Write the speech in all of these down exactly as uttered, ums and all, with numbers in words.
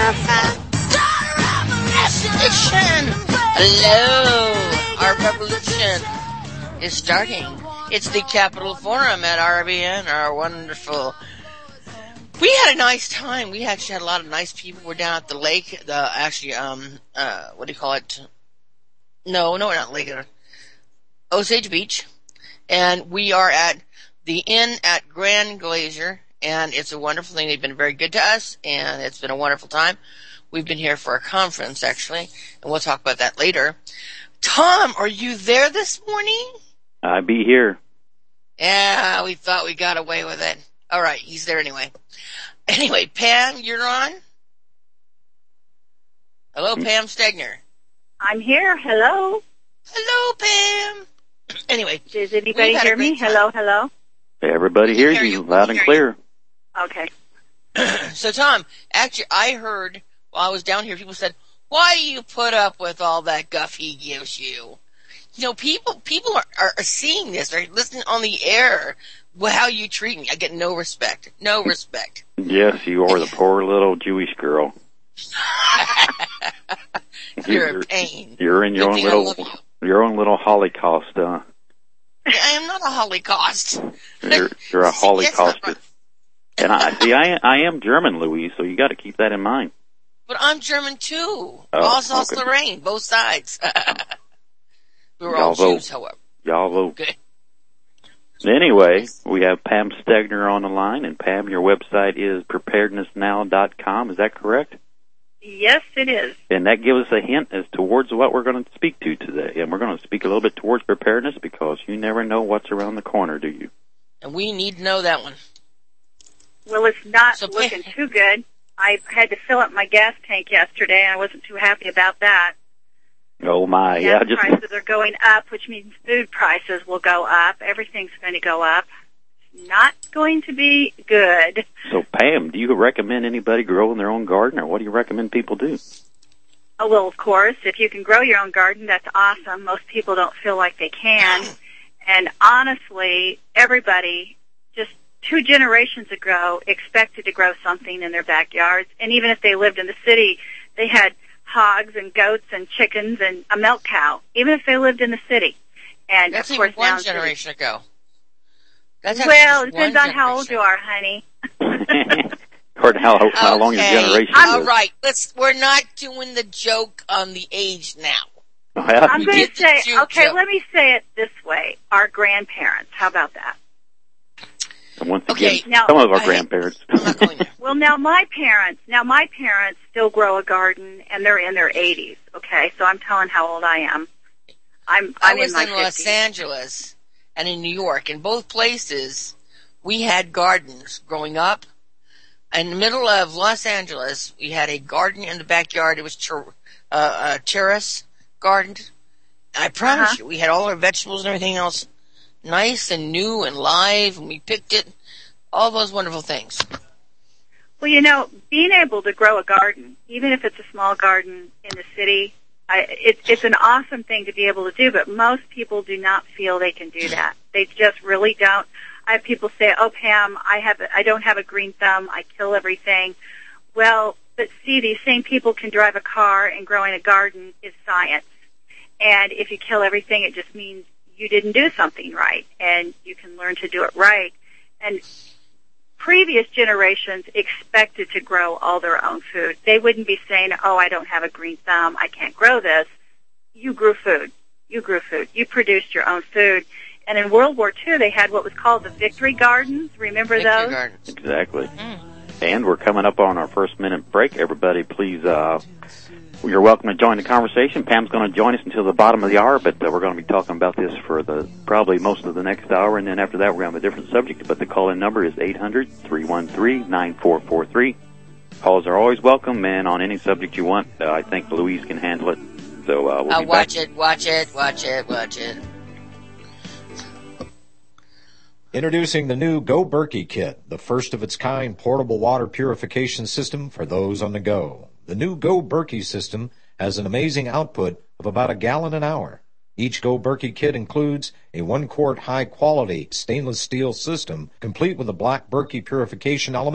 America. Revolution! Hello! Our revolution is starting. It's the Capitol Forum at R B N, our wonderful... We had a nice time. We actually had a lot of nice people. We're down at the lake, the, actually, um, uh, what do you call it? No, no, not lake, Osage Beach. And we are at the Inn at Grand Glacier, and it's a wonderful thing. They've been very good to us, and it's been a wonderful time. We've been here for a conference, actually, and we'll talk about that later. Tom, are you there this morning? I be here. Yeah, we thought we got away with it. All right, he's there anyway. Anyway, Pam, you're on? Hello, Pam Stegner. I'm here. Hello. Hello, Pam. Anyway. Does anybody hear me? Hello, hello. Everybody hears you, you loud and clear. You. Okay. So, Tom, actually, I heard while I was down here, people said, why do you put up with all that guff he gives you? You know, people people are, are seeing this, they're listening on the air, well, how you treat me. I get no respect. No respect. Yes, you are the poor little Jewish girl. You're, you're a pain. You're in your Good own little you. your own little Holocaust, huh? I am not a Holocaust. You're, you're a Holocauster. And I see, I I am German, Louise, so you got to keep that in mind. But I'm German too. Oh, Alsace okay. Lorraine, both sides. We were Y'all all vote. Jews, however. Y'all vote. Good. Anyway, we have Pam Stegner on the line, and Pam, your website is preparedness now dot com. Is that correct? Yes, it is. And that gives us a hint as towards what we're going to speak to today. And we're going to speak a little bit towards preparedness because you never know what's around the corner, do you? And we need to know that one. Well, it's not So, looking too good. I had to fill up my gas tank yesterday, and I wasn't too happy about that. Oh, my. Gas yeah, just prices are going up, which means food prices will go up. Everything's going to go up. Not going to be good. So, Pam, do you recommend anybody growing their own garden, or what do you recommend people do? Oh, well, of course, if you can grow your own garden, that's awesome. Most people don't feel like they can. And honestly, everybody just two generations ago expected to grow something in their backyards. And even if they lived in the city, they had hogs and goats and chickens and a milk cow, even if they lived in the city. And That's of course, even one now generation ago. That's well, it depends on generation. how old you are, honey. Or how, how okay. long your generation All is. right, let's. We're not doing the joke on the age now. Well, I'm going to say, okay, joke. let me say it this way. Our grandparents, how about that? Once again, Okay, now, some of our I- grandparents. I'm not going there. Well, now my parents, now my parents still grow a garden, and they're in their eighties, okay? So I'm telling how old I am. I'm, I I'm was in my in Los fifties. Angeles and in New York. In both places, we had gardens growing up. In the middle of Los Angeles, we had a garden in the backyard. It was ter- uh, a terrace garden. I promise Uh-huh. you, we had all our vegetables and everything else nice and new and live, and we picked it. All those wonderful things. Well, you know, being able to grow a garden, even if it's a small garden in the city, I, it, it's an awesome thing to be able to do, but most people do not feel they can do that. They just really don't. I have people say, oh, Pam, I have, I don't have a green thumb. I kill everything. Well, but see, these same people can drive a car, and growing a garden is science. And if you kill everything, it just means you didn't do something right, and you can learn to do it right. And previous generations expected to grow all their own food. They wouldn't be saying, oh, I don't have a green thumb, I can't grow this. You grew food. You grew food. You produced your own food. And in World War Two, they had what was called the Victory Gardens. Remember Victory those? Gardens. Exactly. Mm. And we're coming up on our first minute break. Everybody, please, uh, you're welcome to join the conversation. Pam's going to join us until the bottom of the hour, but uh, we're going to be talking about this for the probably most of the next hour, and then after that, we're going to have a different subject. But the call-in number is eight hundred, three one three, nine four four three. Calls are always welcome, and on any subject you want, uh, I think Louise can handle it. So uh, we'll Uh, be watch back. it, watch it, watch it, watch it. Introducing the new Go Berkey Kit, the first of its kind portable water purification system for those on the go. The new Go Berkey system has an amazing output of about a gallon an hour. Each Go Berkey kit includes a one-quart high-quality stainless steel system, complete with a black Berkey purification element,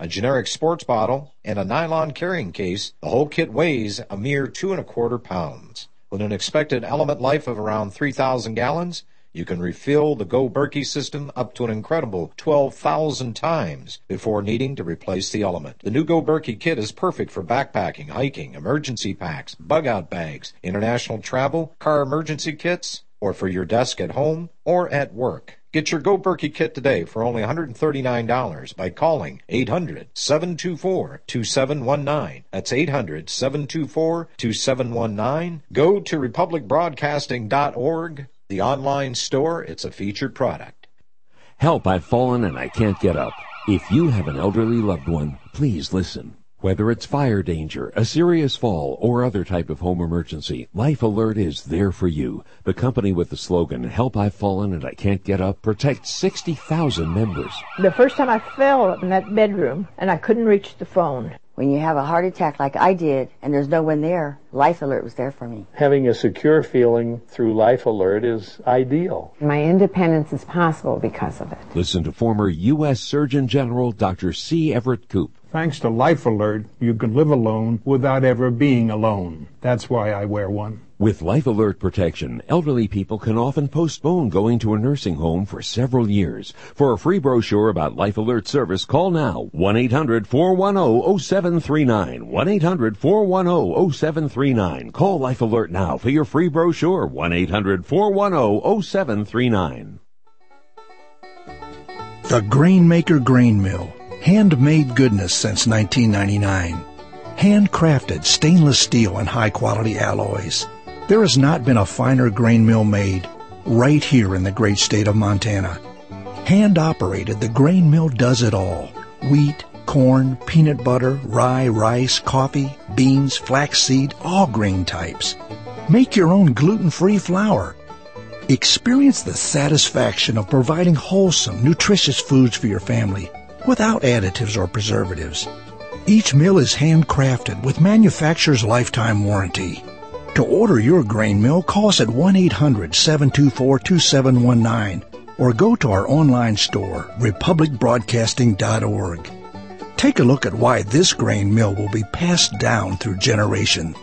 a generic sports bottle, and a nylon carrying case, the whole kit weighs a mere two and a quarter pounds. With an expected element life of around three thousand gallons, you can refill the Go Berkey system up to an incredible twelve thousand times before needing to replace the element. The new Go Berkey kit is perfect for backpacking, hiking, emergency packs, bug-out bags, international travel, car emergency kits, or for your desk at home or at work. Get your Go Berkey kit today for only one hundred thirty-nine dollars by calling eight hundred, seven two four, two seven one nine. That's eight hundred, seven two four, two seven one nine. Go to republic broadcasting dot org. The online store, it's a featured product. Help, I've fallen and I can't get up. If you have an elderly loved one, please listen. Whether it's fire danger, a serious fall, or other type of home emergency, Life Alert is there for you. The company with the slogan, Help, I've fallen and I can't get up, protects sixty thousand members. The first time I fell in that bedroom and I couldn't reach the phone. When you have a heart attack like I did and there's no one there, Life Alert was there for me. Having a secure feeling through Life Alert is ideal. My independence is possible because of it. Listen to former U S Surgeon General Doctor C. Everett Koop. Thanks to Life Alert, you can live alone without ever being alone. That's why I wear one. With Life Alert protection, elderly people can often postpone going to a nursing home for several years. For a free brochure about Life Alert service, call now one eight hundred, four one zero, zero seven three nine. one eight hundred, four one zero, zero seven three nine. Call Life Alert now for your free brochure. one eight hundred, four one zero, zero seven three nine. The Grainmaker Grain Mill. Handmade goodness since nineteen ninety-nine. Handcrafted stainless steel and high-quality alloys. There has not been a finer grain mill made right here in the great state of Montana. Hand-operated, the grain mill does it all. Wheat, corn, peanut butter, rye, rice, coffee, beans, flaxseed, all grain types. Make your own gluten-free flour. Experience the satisfaction of providing wholesome, nutritious foods for your family without additives or preservatives. Each mill is handcrafted with manufacturer's lifetime warranty. To order your grain mill, call us at one eight hundred, seven two four, two seven one nine or go to our online store, republic broadcasting dot org. Take a look at why this grain mill will be passed down through generations.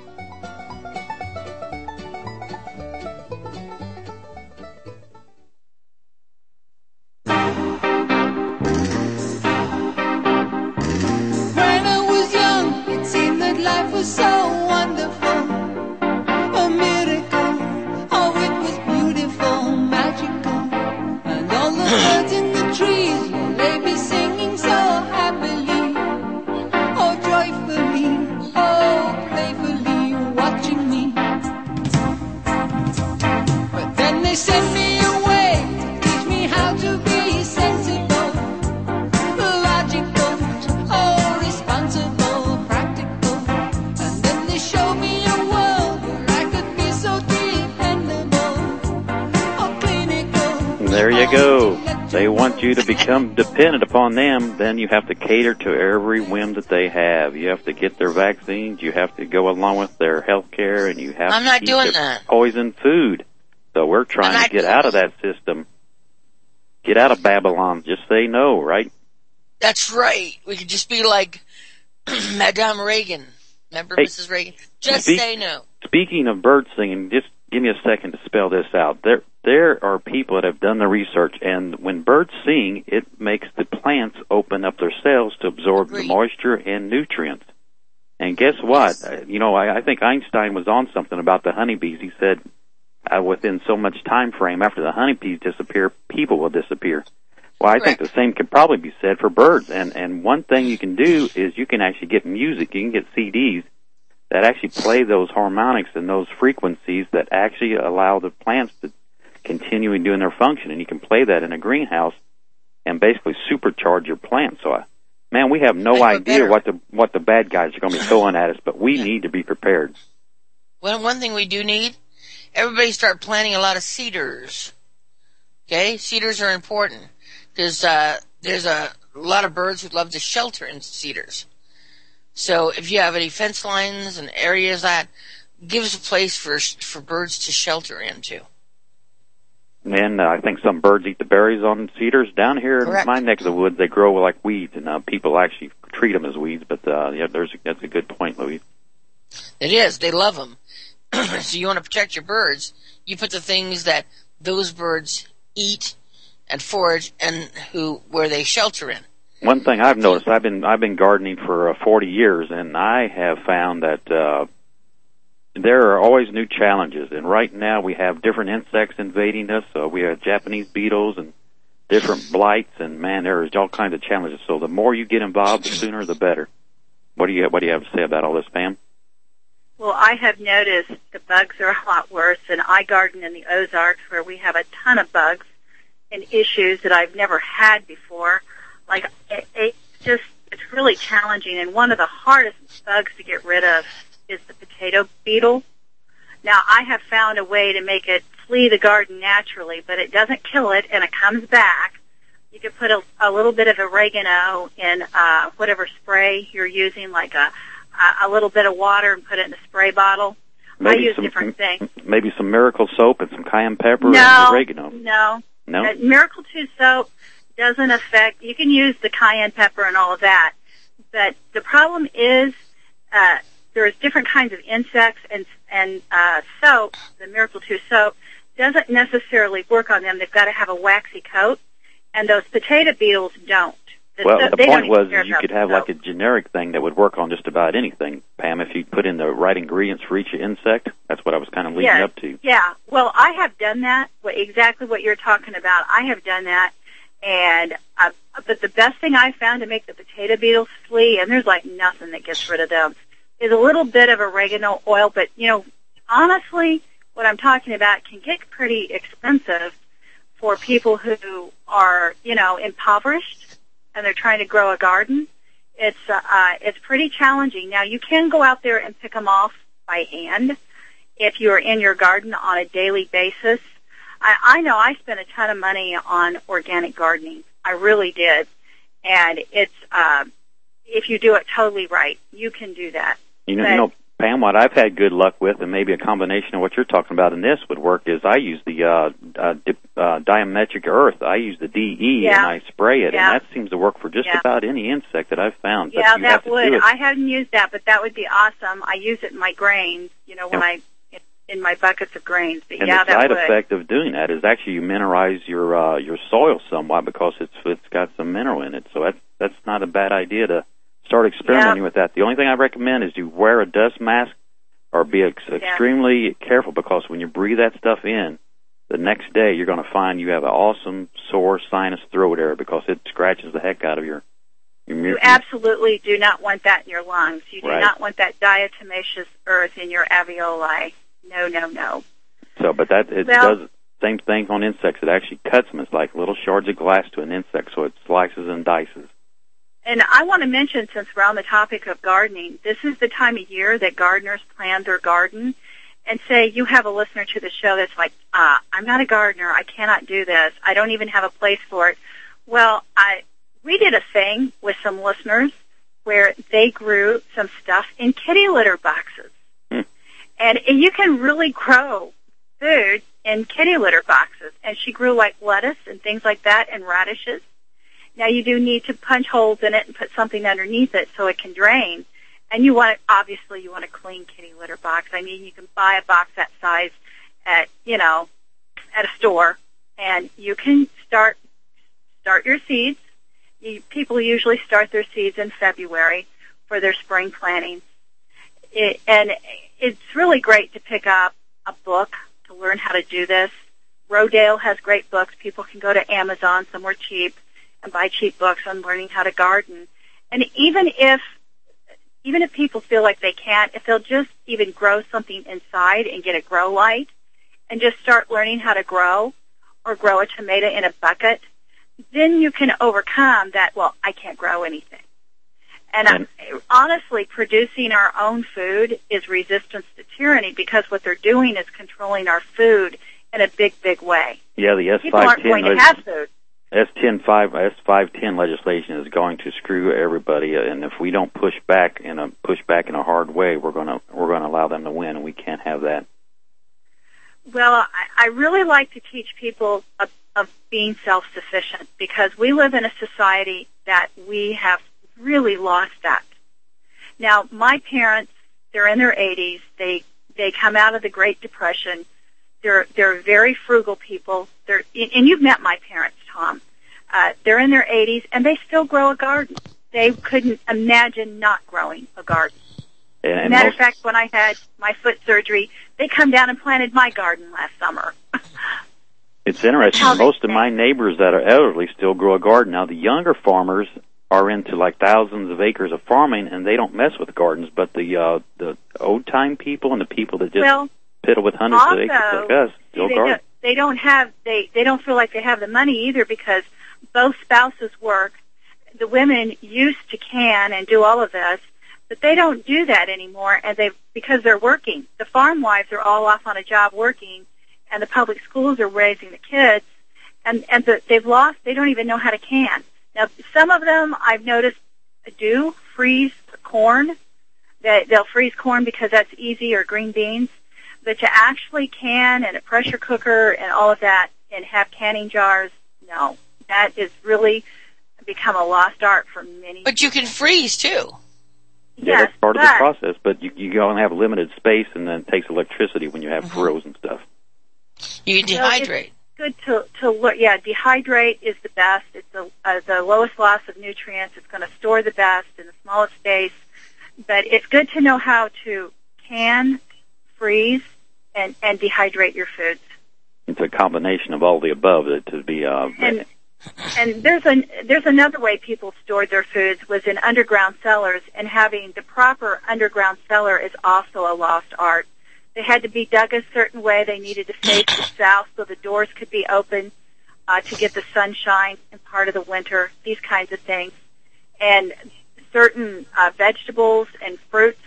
You to become dependent upon them, then you have to cater to every whim that they have. You have to get their vaccines, you have to go along with their health care, and you have I'm to not eat doing their that. poison food. So we're trying to get out of that system. Get out of Babylon. Just say no, right? That's right. We could just be like Madame Reagan. Remember hey, Missus Reagan? Just speak, say no. Speaking of bird singing, just give me a second to spell this out. There There are people that have done the research, and when birds sing, it makes the plants open up their cells to absorb Agreed. the moisture and nutrients. And guess what? Yes. You know, I, I think Einstein was on something about the honeybees. He said, uh, within so much time frame, after the honeybees disappear, people will disappear. Well, I Correct. think the same could probably be said for birds. And, and one thing you can do is you can actually get music. You can get C Ds that actually play those harmonics and those frequencies that actually allow the plants to continuing doing their function, and you can play that in a greenhouse and basically supercharge your plants. So, I, man, we have no idea what the what the bad guys are going to be throwing at us, but we yeah. need to be prepared. Well, one thing we do need, everybody start planting a lot of cedars. Okay, cedars are important because uh, there's a lot of birds who love to shelter in cedars. So, if you have any fence lines and areas that gives a place for for birds to shelter into. And uh, I think some birds eat the berries on cedars. Down here Correct. in my neck of the woods, they grow like weeds, and uh, people actually treat them as weeds. But uh, yeah, there's that's a good point, Louise. It is. They love them. So you want to protect your birds. You put the things that those birds eat and forage and who where they shelter in. One thing I've noticed, I've been I've been gardening for uh, forty years, and I have found that uh, there are always new challenges. And right now we have different insects invading us. Uh, we have Japanese beetles and different blights, and man, there's all kinds of challenges. So the more you get involved, the sooner the better. What do you what do you have to say about all this, Pam? Well, I have noticed the bugs are a lot worse, and I garden in the Ozarks where we have a ton of bugs and issues that I've never had before. Like, it, it's just, it's really challenging, and one of the hardest bugs to get rid of is the potato beetle. Now, I have found a way to make it flee the garden naturally, but it doesn't kill it, and it comes back. You can put a, a little bit of oregano in uh, whatever spray you're using, like a a little bit of water and put it in a spray bottle. Maybe I use some, different things. Maybe some Miracle soap and some cayenne pepper no, and oregano. No, no. Uh, Miracle two soap doesn't affect. You can use the cayenne pepper and all of that, but the problem is uh, there's different kinds of insects, and and uh, soap. The Miracle two soap doesn't necessarily work on them. They've got to have a waxy coat, and those potato beetles don't. Well, so, the point was you could have like a generic thing that would work on just about anything, Pam, if you put in the right ingredients for each insect. That's what I was kind of leading yeah, up to. Yeah, well, I have done that, what, exactly what you're talking about. I have done that, and uh, but the best thing I found to make the potato beetles flee, and there's like nothing that gets rid of them, is a little bit of oregano oil. But, you know, honestly, what I'm talking about can get pretty expensive for people who are, you know, impoverished, and they're trying to grow a garden. It's uh, uh, it's pretty challenging. Now, you can go out there and pick them off by hand if you're in your garden on a daily basis. I, I know I spent a ton of money on organic gardening. I really did. And it's uh, if you do it totally right, you can do that. You know, but, you know, Pam, what I've had good luck with, and maybe a combination of what you're talking about in this would work, is I use the uh, uh, di- uh, diametric earth. I use the D E, yeah. and I spray it, yeah. and that seems to work for just yeah. about any insect that I've found. Yeah, but you that have to would. do it. I haven't used that, but that would be awesome. I use it in my grains, you know, when yeah. I, in my buckets of grains. But and yeah, the that side would. effect of doing that is actually you mineralize your uh, your soil somewhat because it's it's got some mineral in it. So that's that's not a bad idea to start experimenting yeah. with that. The only thing I recommend is you wear a dust mask or be ex- yeah. extremely careful, because when you breathe that stuff in, the next day you're going to find you have an awesome sore sinus throat area because it scratches the heck out of your. your You absolutely do not want that in your lungs. You do right. not want that diatomaceous earth in your alveoli. No, no, no. So, but that it well, does the same thing on insects. It actually cuts them. It's like little shards of glass to an insect, so it slices and dices. And I want to mention, since we're on the topic of gardening, this is the time of year that gardeners plan their garden. And say you have a listener to the show that's like, uh, I'm not a gardener. I cannot do this. I don't even have a place for it. Well, I we did a thing with some listeners where they grew some stuff in kitty litter boxes. Hmm. And you can really grow food in kitty litter boxes. And she grew like lettuce and things like that and radishes. Now, you do need to punch holes in it and put something underneath it so it can drain. And you want, obviously, you want a clean kitty litter box. I mean, you can buy a box that size at, you know, at a store, and you can start start your seeds. You, people usually start their seeds in February for their spring planting. It, and it's really great to pick up a book to learn how to do this. Rodale has great books. People can go to Amazon, somewhere cheap, and buy cheap books on learning how to garden. And even if even if people feel like they can't, if they'll just even grow something inside and get a grow light and just start learning how to grow or grow a tomato in a bucket, then you can overcome that, well, I can't grow anything. And, and I, honestly, producing our own food is resistance to tyranny, because what they're doing is controlling our food in a big, big way. Yeah, the S People aren't going to have food. S ten five S five ten legislation is going to screw everybody, and if we don't push back in a push back in a hard way, we're going to we're going to allow them to win, and we can't have that. Well, I, I really like to teach people of, of being self-sufficient because we live in a society that we have really lost that. Now, my parents, they're in their eighties. They they come out of the Great Depression. They're they're very frugal people. They're and you've met my parents, Tom. Uh, they're in their eighties and they still grow a garden. They couldn't imagine not growing a garden. And Matter most, of fact, when I had my foot surgery, they come down and planted my garden last summer. It's interesting. Most of my neighbors that are elderly still grow a garden. Now, the younger farmers are into like thousands of acres of farming, and they don't mess with gardens. But the uh, the old time people and the people that just well, piddle with hundreds also, of acres like us still they garden. Don't, they don't have they they don't feel like they have the money either because both spouses work. The women used to can and do all of this. But they don't do that anymore, and they because they're working. The farm wives are all off on a job working, and the public schools are raising the kids, and and the, they've lost. They don't even know how to can. Now, some of them I've noticed do freeze corn. They, they'll freeze corn because that's easy, or green beans. But to actually can and a pressure cooker and all of that and have canning jars, no, that is really become a lost art for many. But you can freeze too. Yeah, Yes, that's part but, of the process, but you, you only have limited space, and then it takes electricity when you have Mm-hmm. grills and stuff. You can dehydrate. So it's good to to look. Yeah, dehydrate is the best. It's the uh, the lowest loss of nutrients. It's going to store the best in the smallest space. But it's good to know how to can, freeze, and and dehydrate your foods. It's a combination of all the above that to be. Uh, And and there's an there's another way people stored their foods was in underground cellars, and having the proper underground cellar is also a lost art. They had to be dug a certain way. They needed to face the south so the doors could be open uh, to get the sunshine in part of the winter. These kinds of things, and certain uh, vegetables and fruits,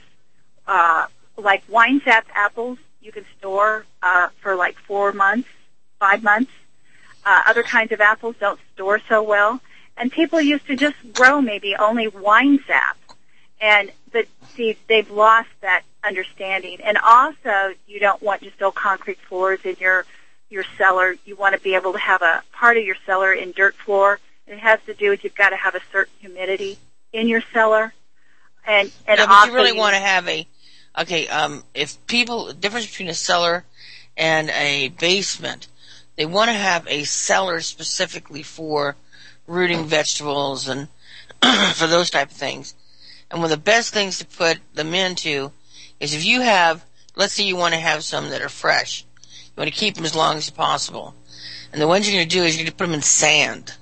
uh, like wine sap apples, you can store uh, for like four months, five months. Uh, other kinds of apples don't store so well. And people used to just grow maybe only wine sap. And but see, they've lost that understanding. And also, you don't want just old concrete floors in your your cellar. You want to be able to have a part of your cellar in dirt floor. And it has to do with you've got to have a certain humidity in your cellar. And and no, but also you really you, want to have a okay. Um, if people the difference between a cellar and a basement. They want to have a cellar specifically for rooting vegetables and for those type of things. And one of the best things to put them into is if you have, let's say you want to have some that are fresh. You want to keep them as long as possible. And the ones you're going to do is you're going to put them in sand.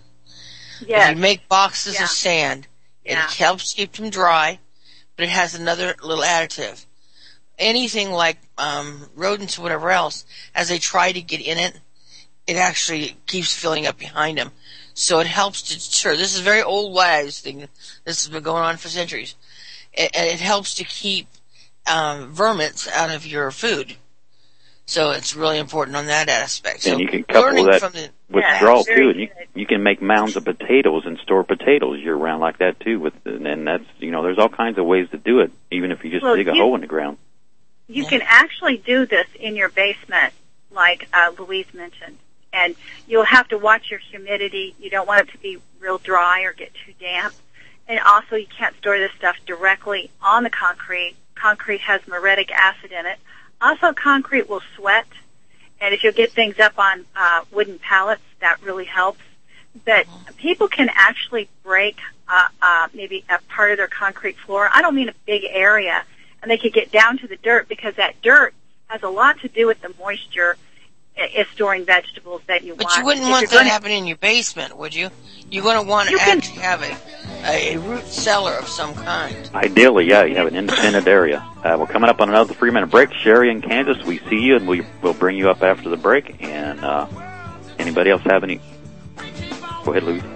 Yes. If you make boxes Yeah. of sand, it Yeah. helps keep them dry, but it has another little additive. Anything like um, rodents or whatever else, as they try to get in it, it actually keeps filling up behind them. So it helps to deter. This is a very old wives thing. This has been going on for centuries. It, and it helps to keep um, vermins out of your food. So it's really important on that aspect. So and you can couple learning that from the, with Yeah, straw very too, and you good. you can make mounds of potatoes and store potatoes year round like that too. With and that's you know there's all kinds of ways to do it, even if you just Well, dig a you- hole in the ground. You can actually do this in your basement, like uh, Louise mentioned. And you'll have to watch your humidity. You don't want it to be real dry or get too damp. And also, you can't store this stuff directly on the concrete. Concrete has muriatic acid in it. Also, concrete will sweat. And if you'll get things up on uh, wooden pallets, that really helps. But people can actually break uh, uh, maybe a part of their concrete floor. I don't mean a big area. And they could get down to the dirt because that dirt has a lot to do with the moisture is storing vegetables that you but want. you wouldn't If want you're that gonna- happening in your basement, would you? You're going to want to You can- actually have a, a, a root cellar of some kind. Ideally, yeah, you have an independent area. Uh, we're coming up on another three-minute break. Sherry in Kansas, we see you, and we, we'll bring you up after the break. And uh, anybody else have any? Go ahead, Louise.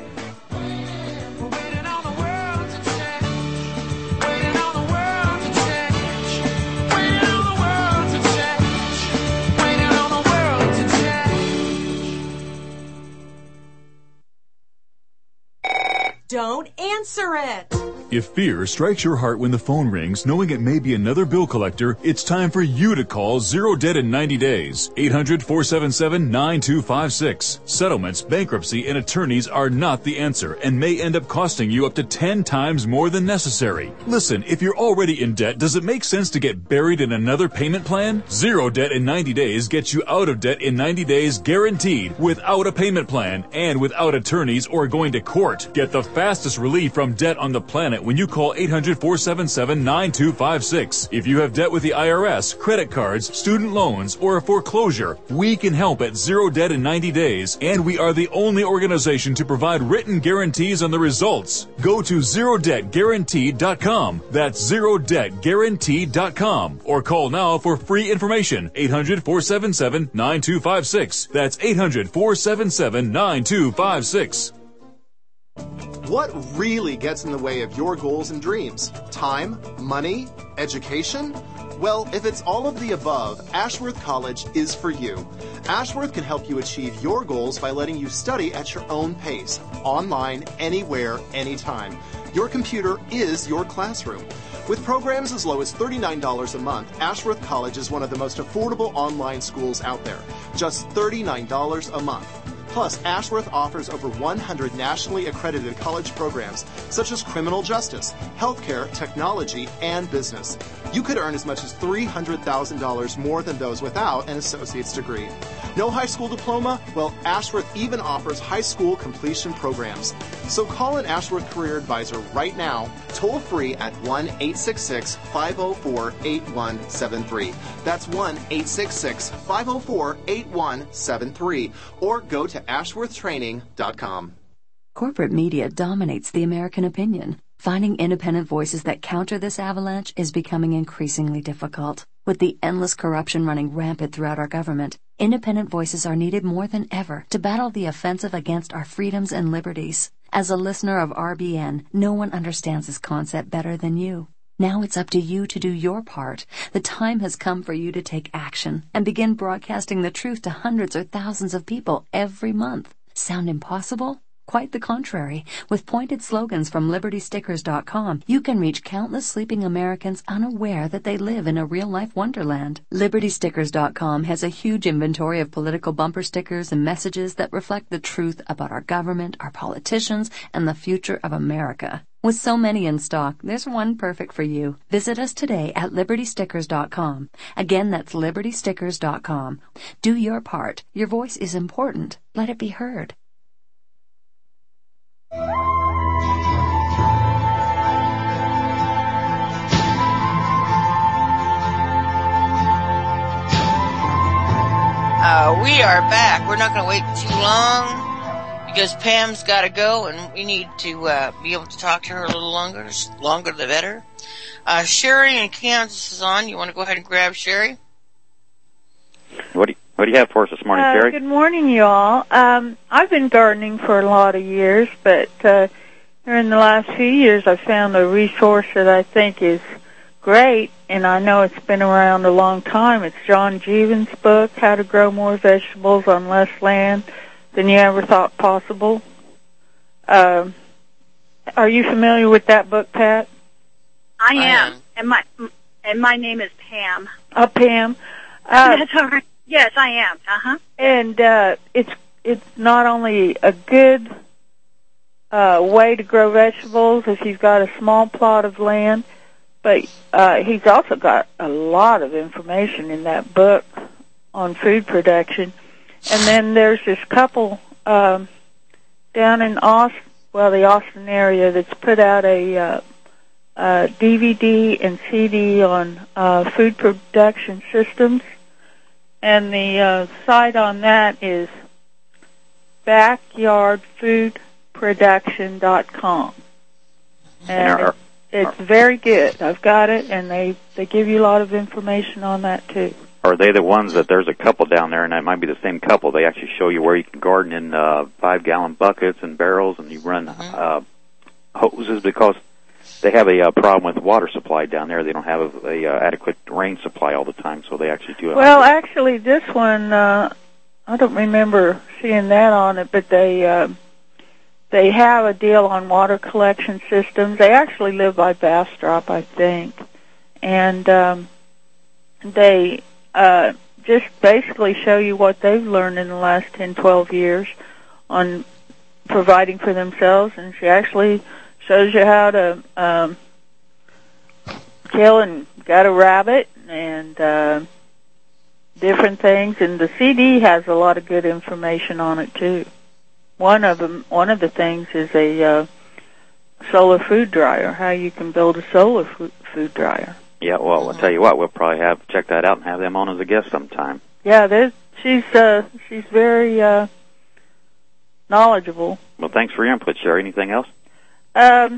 Don't answer it. If fear strikes your heart when the phone rings, knowing it may be another bill collector, it's time for you to call Zero Debt in ninety days. eight hundred, four seven seven, nine two five six. Settlements, bankruptcy, and attorneys are not the answer and may end up costing you up to ten times more than necessary. Listen, if you're already in debt, does it make sense to get buried in another payment plan? Zero Debt in ninety days gets you out of debt in ninety days guaranteed, without a payment plan and without attorneys or going to court. Get the fastest relief from debt on the planet when you call eight hundred, four seven seven, nine two five six. If you have debt with the I R S, credit cards, student loans, or a foreclosure, we can help at Zero Debt in ninety days, and we are the only organization to provide written guarantees on the results. Go to zero debt guaranteed dot com. That's zero debt guaranteed dot com. Or call now for free information. eight hundred, four seven seven, nine two five six. That's eight hundred, four seven seven, nine two five six. What really gets in the way of your goals and dreams? Time? Money? Education? Well, if it's all of the above, Ashworth College is for you. Ashworth can help you achieve your goals by letting you study at your own pace, online, anywhere, anytime. Your computer is your classroom. With programs as low as thirty-nine dollars a month, Ashworth College is one of the most affordable online schools out there. Just thirty-nine dollars a month. Plus, Ashworth offers over one hundred nationally accredited college programs, such as criminal justice, healthcare, technology, and business. You could earn as much as three hundred thousand dollars more than those without an associate's degree. No high school diploma? Well, Ashworth even offers high school completion programs. So call an Ashworth Career Advisor right now, toll free at one eight six six, five oh four, eight one seven three. That's one eight six six, five oh four, eight one seven three. Or go to ashworth training dot com. Corporate media dominates the American opinion. Finding independent voices that counter this avalanche is becoming increasingly difficult. With the endless corruption running rampant throughout our government, independent voices are needed more than ever to battle the offensive against our freedoms and liberties. As a listener of R B N, no one understands this concept better than you. Now it's up to you to do your part. The time has come for you to take action and begin broadcasting the truth to hundreds or thousands of people every month. Sound impossible? Quite the contrary. With pointed slogans from liberty stickers dot com, you can reach countless sleeping Americans unaware that they live in a real-life wonderland. liberty stickers dot com has a huge inventory of political bumper stickers and messages that reflect the truth about our government, our politicians, and the future of America. With so many in stock, there's one perfect for you. Visit us today at liberty stickers dot com. Again, that's liberty stickers dot com. Do your part. Your voice is important. Let it be heard. Uh, we are back. We're not going to wait too long because Pam's got to go, and we need to uh, be able to talk to her a little longer. Longer the better. Uh, Sherry in Kansas is on. You want to go ahead and grab Sherry? What do you, what do you have for us this morning, uh, Sherry? Good morning, y'all. Um, I've been gardening for a lot of years, but uh, during the last few years I've found a resource that I think is great, and I know it's been around a long time. It's John Jeevan's book, How to Grow More Vegetables on Less Land Than You Ever Thought Possible. Uh, are you familiar with that book, Pat? I am, and my and my name is Pam. Uh, Pam. Uh, That's all right. Yes, I am. Uh-huh. And uh, it's it's not only a good uh, way to grow vegetables if you've got a small plot of land, but uh, he's also got a lot of information in that book on food production. And then there's this couple um, down in Austin, well, the Austin area, that's put out a uh, uh, D V D and C D on uh, food production systems. And the uh, site on that is backyard food production dot com. And it's, it's very good. I've got it, and they, they give you a lot of information on that, too. Are they the ones that there's a couple down there, and that might be the same couple? They actually show you where you can garden in uh, five-gallon buckets and barrels, and you run uh, hoses because they have a uh, problem with water supply down there. They don't have a, a uh, adequate rain supply all the time, so they actually do. Well, actually, this one uh, I don't remember seeing that on it, but they uh, they have a deal on water collection systems. They actually live by Bastrop, I think. And um, they uh, just basically show you what they've learned in the last ten, twelve years on providing for themselves. And she actually shows you how to um, kill and gut a rabbit and uh, different things. And the C D has a lot of good information on it, too. One of them, one of the things is a uh, solar food dryer, how you can build a solar food, food dryer. Yeah, well, I'll tell you what, we'll probably have to check that out and have them on as a guest sometime. Yeah, there's, she's uh, she's very uh, knowledgeable. Well, thanks for your input, Sherry. Anything else? Um,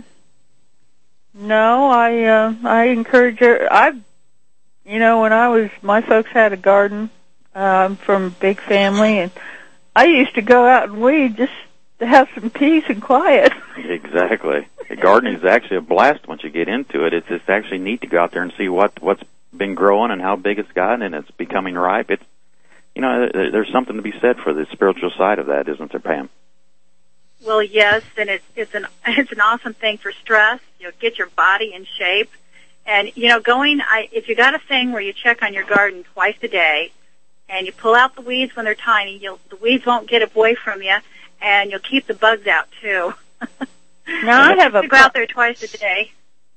no, I uh, I encourage her. I, you know, when I was, my folks had a garden. Uh, I'm from a big family, and I used to go out and weed just to have some peace and quiet. Exactly. The gardening is actually a blast once you get into it. It's just actually neat to go out there and see what what's been growing and how big it's gotten, and it's becoming ripe. It's, you know, there's something to be said for the spiritual side of that, isn't there, Pam? Well, yes, and it's it's an it's an awesome thing for stress. You know, get your body in shape, and you know, going. I if you got a thing where you check on your garden twice a day, and you pull out the weeds when they're tiny, you'll the weeds won't get away from you, and you'll keep the bugs out too. Now I have a go pro- out there twice a day.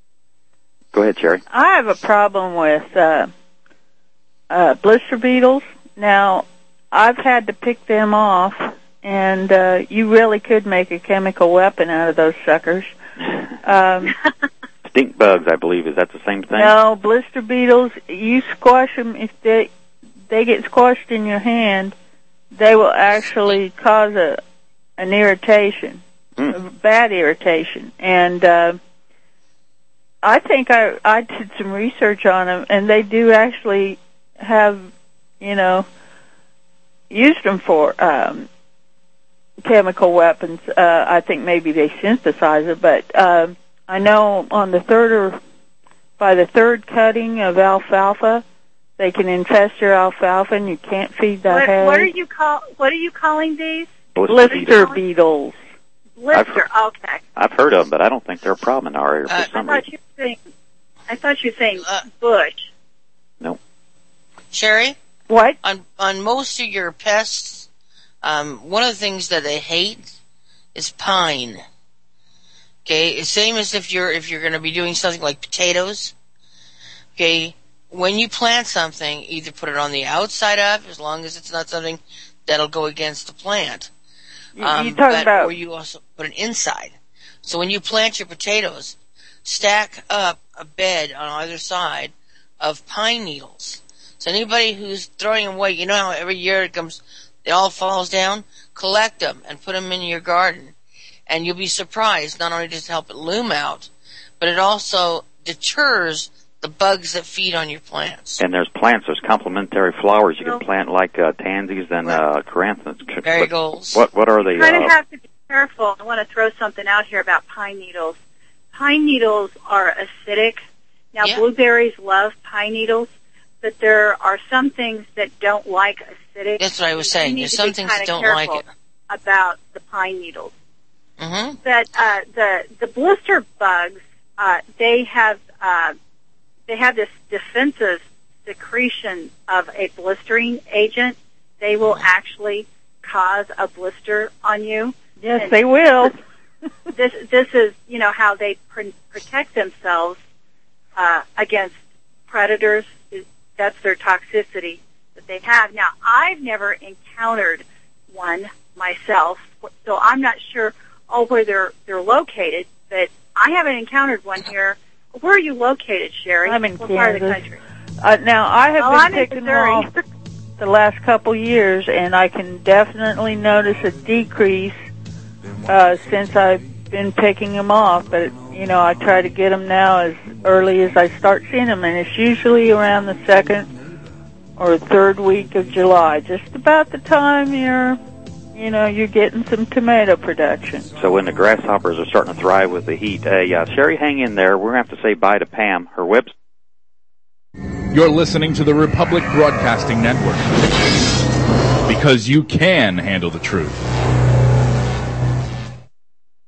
Go ahead, Sherry. I have a problem with uh, uh, blister beetles. Now I've had to pick them off. And uh, you really could make a chemical weapon out of those suckers. Um, Stink bugs, I believe. Is that the same thing? No, blister beetles, you squash them. If they they get squashed in your hand, they will actually cause a an irritation, mm. a bad irritation. And uh, I think I, I did some research on them, and they do actually have, you know, used them for... Um, chemical weapons. Uh, I think maybe they synthesize it, but uh, I know on the third or by the third cutting of alfalfa, they can infest your alfalfa, and you can't feed that what, hay. What are you call? What are you calling these? Blister, Blister beetles. Blister. I've, okay. I've heard of them, but I don't think they're a problem in our area for uh, some I thought reason. you were saying, I thought you were saying uh, bush. No. Sherry. What? On on most of your pests. Um, one of the things that they hate is pine. Okay, same as if you're if you're going to be doing something like potatoes. Okay, when you plant something, either put it on the outside up, as long as it's not something that'll go against the plant. Um, you talking but, about? Or you also put it inside. So when you plant your potatoes, stack up a bed on either side of pine needles. So anybody who's throwing them away, you know how every year it comes. It all falls down, collect them and put them in your garden. And you'll be surprised, not only does it help it loom out, but it also deters the bugs that feed on your plants. And there's plants, there's complementary flowers you can plant like uh, tansies and uh, caranthus. Marigolds. What, what are they? You kind of uh, have to be careful. I want to throw something out here about pine needles. Pine needles are acidic. Now, yeah. blueberries love pine needles, but there are some things that don't like acidic. That's what I was saying. There's some things that don't like it. About the pine needles. Mm-hmm. But uh, the the blister bugs, uh, they have uh, they have this defensive secretion of a blistering agent. They will actually cause a blister on you. Yes, and they will. this this is you know how they pr- protect themselves uh, against predators. That's their toxicity that they have. Now, I've never encountered one myself, so I'm not sure oh, where they're they're located. But I haven't encountered one here. Where are you located, Sherry? I'm in what Kansas. part of the country? Uh, now, I have oh, been I'm picking them off the last couple years, and I can definitely notice a decrease uh, since I've been picking them off. But you know, I try to get them now as early as I start seeing them, and it's usually around the second or third week of July, just about the time you're, you know, you're getting some tomato production. So when the grasshoppers are starting to thrive with the heat, uh, yeah, Sherry, hang in there. We're going to have to say bye to Pam. Her website. You're listening to the Republic Broadcasting Network, because you can handle the truth.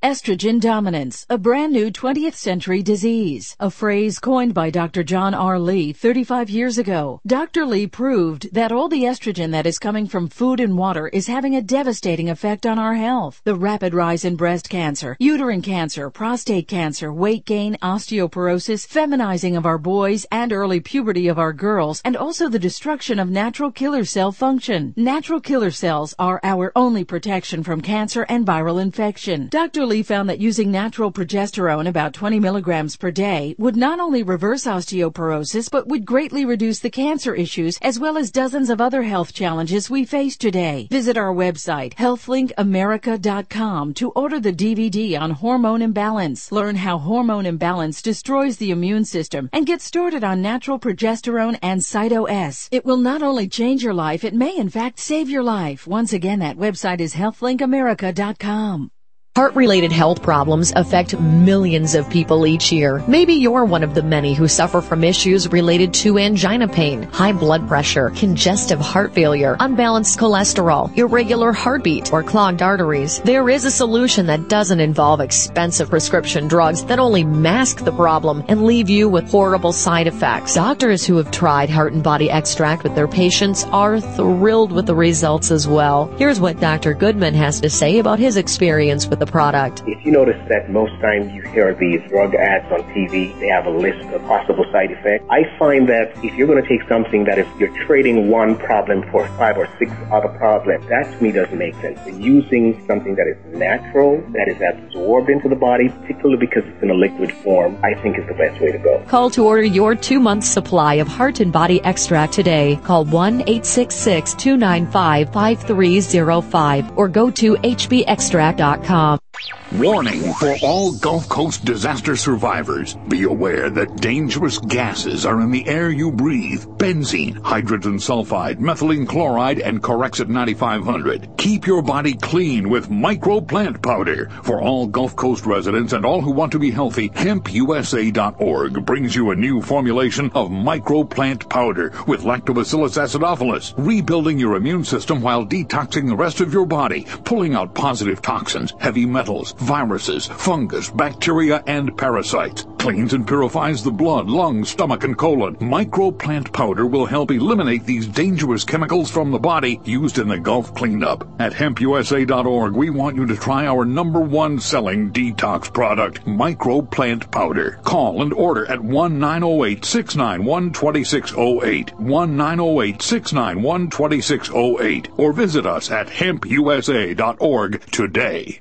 Estrogen dominance, a brand new twentieth century disease, a phrase coined by Doctor John R. Lee thirty-five years ago. Doctor Lee proved that all the estrogen that is coming from food and water is having a devastating effect on our health. The rapid rise in breast cancer, uterine cancer, prostate cancer, weight gain, osteoporosis, feminizing of our boys, and early puberty of our girls, and also the destruction of natural killer cell function. Natural killer cells are our only protection from cancer and viral infection. Doctor Lee found that using natural progesterone, about twenty milligrams per day, would not only reverse osteoporosis, but would greatly reduce the cancer issues as well as dozens of other health challenges we face today. Visit our website, health link america dot com, to order the D V D on hormone imbalance. Learn how hormone imbalance destroys the immune system and get started on natural progesterone and Cyto-S. It will not only change your life, it may in fact save your life. Once again, that website is health link america dot com. Heart-related health problems affect millions of people each year. Maybe you're one of the many who suffer from issues related to angina pain, high blood pressure, congestive heart failure, unbalanced cholesterol, irregular heartbeat, or clogged arteries. There is a solution that doesn't involve expensive prescription drugs that only mask the problem and leave you with horrible side effects. Doctors who have tried Heart and Body Extract with their patients are thrilled with the results as well. Here's what Doctor Goodman has to say about his experience with the product. If you notice that most times you hear these drug ads on T V, they have a list of possible side effects. I find that if you're going to take something that is, you're trading one problem for five or six other problems, that to me doesn't make sense. But using something that is natural, that is absorbed into the body, particularly because it's in a liquid form, I think is the best way to go. Call to order your two-month supply of Heart and Body Extract today. Call one eight six six, two nine five, five three zero five or go to h b extract dot com. Warning for all Gulf Coast disaster survivors. Be aware that dangerous gases are in the air you breathe. Benzene, hydrogen sulfide, methylene chloride, and Corexit ninety-five hundred. Keep your body clean with Micro Plant Powder. For all Gulf Coast residents and all who want to be healthy, hemp u s a dot org brings you a new formulation of Micro Plant Powder with Lactobacillus acidophilus, rebuilding your immune system while detoxing the rest of your body, pulling out positive toxins, heavy metals, viruses, fungus, bacteria, and parasites. Cleans and purifies the blood, lungs, stomach, and colon. Micro Plant Powder will help eliminate these dangerous chemicals from the body used in the Gulf cleanup. At hemp u s a dot org, we want you to try our number one selling detox product, Micro Plant Powder. Call and order at one nine zero eight, six nine one, two six zero eight, one nine zero eight, six nine one, two six zero eight, or visit us at hemp u s a dot org today.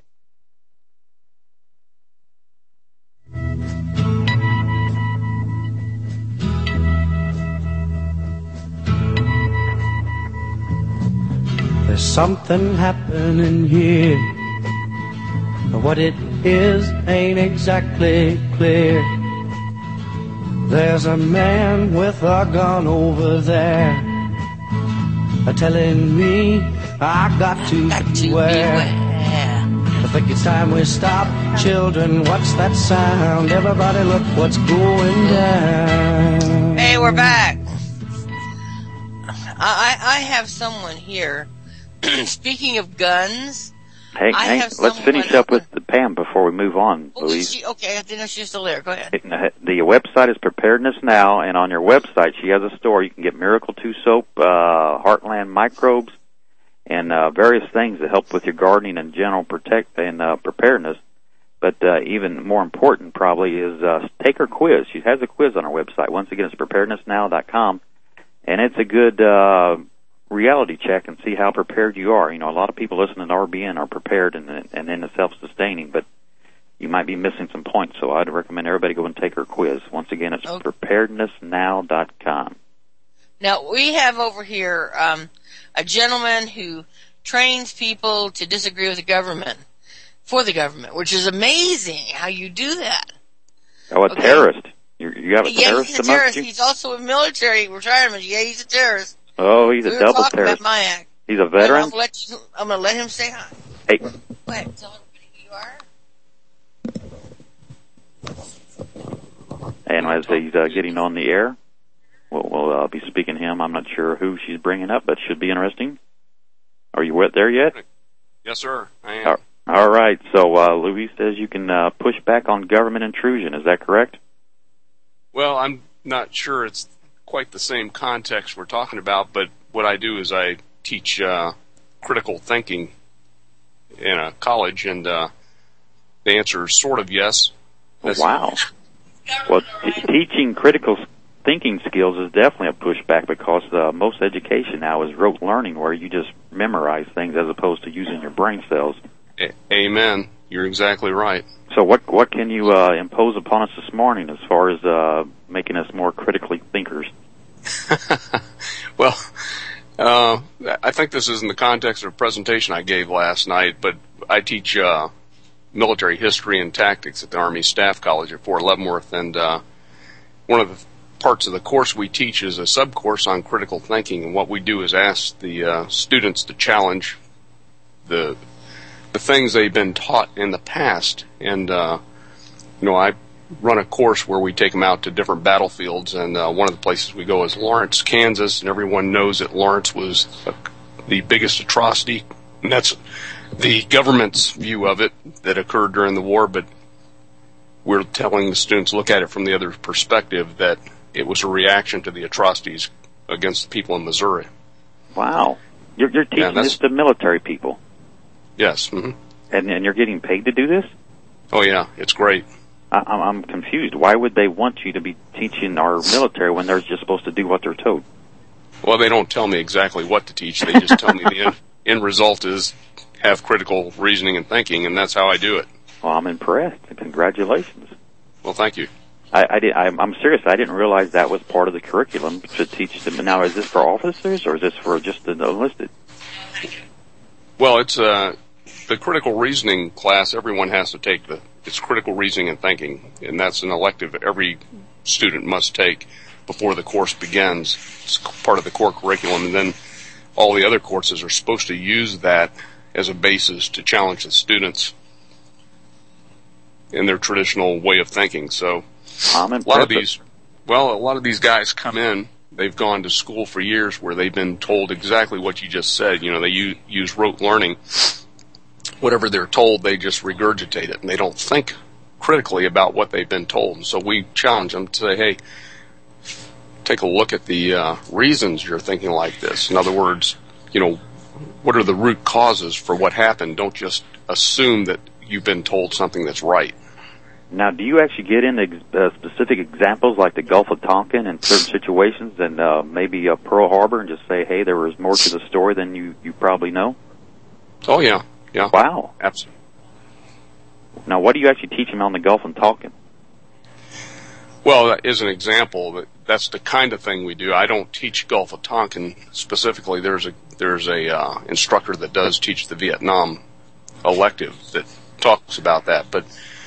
There's something happening here, but what it is ain't exactly clear. There's a man with a gun over there, telling me I got to, got to beware. beware. I think it's time we stop. Children, what's that sound? Everybody look what's going down. Hey, we're back. I, I have someone here. Speaking of guns, hey, I hey have let's finish up with the Pam before we move on, oh, Louise. She, okay, I didn't know she was still there. Go ahead. It, the website is Preparedness Now, and on your website she has a store. You can get Miracle two soap, uh, Heartland microbes, and uh, various things that help with your gardening and general protect and uh, preparedness. But uh, even more important probably is uh, take her quiz. She has a quiz on her website. Once again, it's preparedness now dot com, and it's a good uh, reality check and see how prepared you are. You know, a lot of people listening to R B N are prepared and and into self-sustaining, but you might be missing some points. So I'd recommend everybody go and take her quiz. Once again, it's okay. preparedness now dot com. Now, we have over here um, a gentleman who trains people to disagree with the government, for the government, which is amazing how you do that. Oh, a okay. terrorist. You, you have a yeah, terrorist he's a terrorist. He's also a military retirement. Yeah, he's a terrorist. Oh, he's we a double talking terrorist. About my act. He's a veteran? I'm going to let him say hi. Hey. Go ahead. Tell everybody who you are. And as he's uh, getting on the air, we'll, we'll uh, be speaking to him. I'm not sure who she's bringing up, but it should be interesting. Are you there yet? Yes, sir. I am. All All right. So uh, Louis says you can uh, push back on government intrusion. Is that correct? Well, I'm not sure it's quite the same context we're talking about, but what I do is I teach uh, critical thinking in a college, and uh, the answer is sort of yes. That's wow. Well, t- teaching critical thinking skills is definitely a pushback because uh, most education now is rote learning where you just memorize things as opposed to using your brain cells. A- Amen. You're exactly right. So what what can you uh, impose upon us this morning as far as uh, making us more critically thinkers? Well, uh, I think this is in the context of a presentation I gave last night, but I teach uh, military history and tactics at the Army Staff College at Fort Leavenworth, and uh, one of the parts of the course we teach is a sub-course on critical thinking, and what we do is ask the uh, students to challenge the the things they've been taught in the past. And, uh, you know, I run a course where we take them out to different battlefields, and uh, one of the places we go is Lawrence, Kansas, and everyone knows that Lawrence was uh, the biggest atrocity, and that's the government's view of it that occurred during the war, but we're telling the students look at it from the other perspective, that it was a reaction to the atrocities against the people in Missouri. Wow. You're, you're teaching Yeah, this to military people? Yes. Mm-hmm. And, and you're getting paid to do this? Oh, yeah. It's great. I, I'm confused. Why would they want you to be teaching our military when they're just supposed to do what they're told? Well, they don't tell me exactly what to teach. They just tell me the end, end result is have critical reasoning and thinking, and that's how I do it. Well, I'm impressed. Congratulations. Well, thank you. I, I did, I'm, I'm serious. I didn't realize that was part of the curriculum to teach them. Now, is this for officers or is this for just the enlisted? Well, it's uh, the critical reasoning class. Everyone has to take the. It's critical reasoning and thinking, and that's an elective every student must take before the course begins. It's part of the core curriculum, and then all the other courses are supposed to use that as a basis to challenge the students in their traditional way of thinking. So a lot of these, well, a lot of these guys come in, they've gone to school for years where they've been told exactly what you just said. You know, they use, use rote learning. Whatever they're told, they just regurgitate it, and they don't think critically about what they've been told. And so we challenge them to say, hey, take a look at the uh, reasons you're thinking like this. In other words, you know, what are the root causes for what happened? Don't just assume that you've been told something that's right. Now, do you actually get into uh, specific examples like the Gulf of Tonkin and certain situations and uh, maybe uh, Pearl Harbor and just say, hey, there was more to the story than you, you probably know? Oh, yeah. Yeah. Wow. Absolutely. Now, what do you actually teach them on the Gulf of Tonkin? Well, as an example, that's the kind of thing we do. I don't teach Gulf of Tonkin specifically. There's a there's a uh, instructor that does teach the Vietnam elective that talks about that, but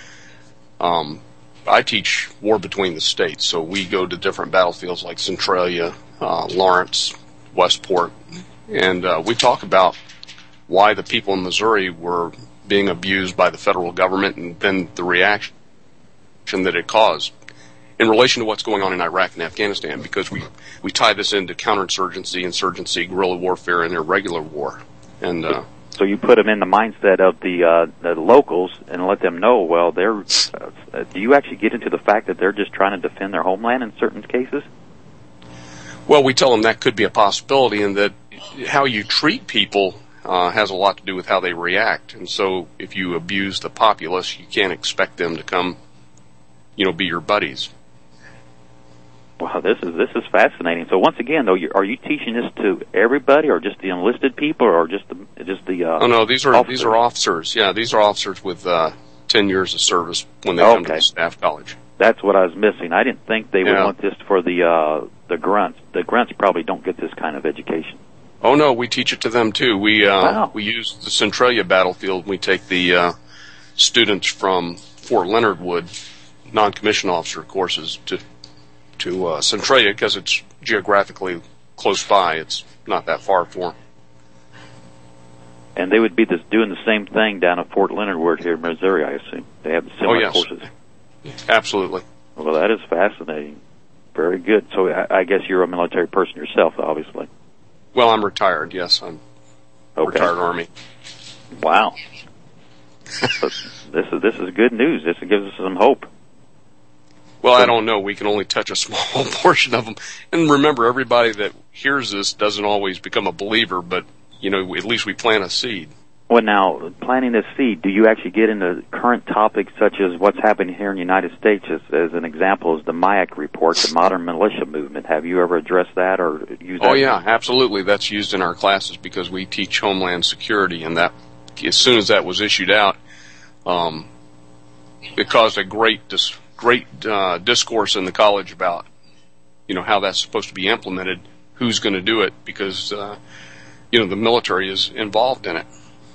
um, I teach war between the states. So we go to different battlefields like Centralia, uh, Lawrence, Westport, and uh, we talk about why the people in Missouri were being abused by the federal government and then the reaction that it caused in relation to what's going on in Iraq and Afghanistan, because we, we tie this into counterinsurgency, insurgency, guerrilla warfare, and irregular war. And uh, so you put them in the mindset of the uh, the locals and let them know, well, they're. Uh, do you actually get into the fact that they're just trying to defend their homeland in certain cases? Well, we tell them that could be a possibility, and that how you treat people uh, has a lot to do with how they react. And so if you abuse the populace, you can't expect them to come, you know, be your buddies. Wow, this is this is fascinating. So once again, though, you, are you teaching this to everybody, or just the enlisted people, or just the just the? Uh, oh no, these are officers? these are officers. Yeah, these are officers with uh, ten years of service when they come okay. to the staff college. That's what I was missing. I didn't think they would yeah. want this for the uh, the grunts. The grunts probably don't get this kind of education. Oh no, we teach it to them too. We uh, wow. we use the Centralia battlefield. We take the uh, students from Fort Leonard Wood non-commissioned officer courses to. to uh, Centralia because it's geographically close by. It's not that far for them. And they would be this, doing the same thing down at Fort Leonard Wood here in Missouri, I assume. They have similar oh, yes. courses. Absolutely. Well, that is fascinating. Very good. So I, I guess you're a military person yourself, obviously. Well, I'm retired, yes. I'm okay. retired Army. Wow. But this is this is good news. This gives us some hope. Well, I don't know. We can only touch a small portion of them. And remember, everybody that hears this doesn't always become a believer, but, you know, at least we plant a seed. Well, now, planting this seed, do you actually get into current topics such as what's happening here in the United States? As, as an example, is the MIAC report, the Modern Militia Movement. Have you ever addressed that or used that? Oh, yeah, absolutely. That's used in our classes because we teach Homeland Security, and that, as soon as that was issued out, um, it caused a great dis- great uh, discourse in the college about, you know, how that's supposed to be implemented, who's going to do it, because, uh, you know, the military is involved in it.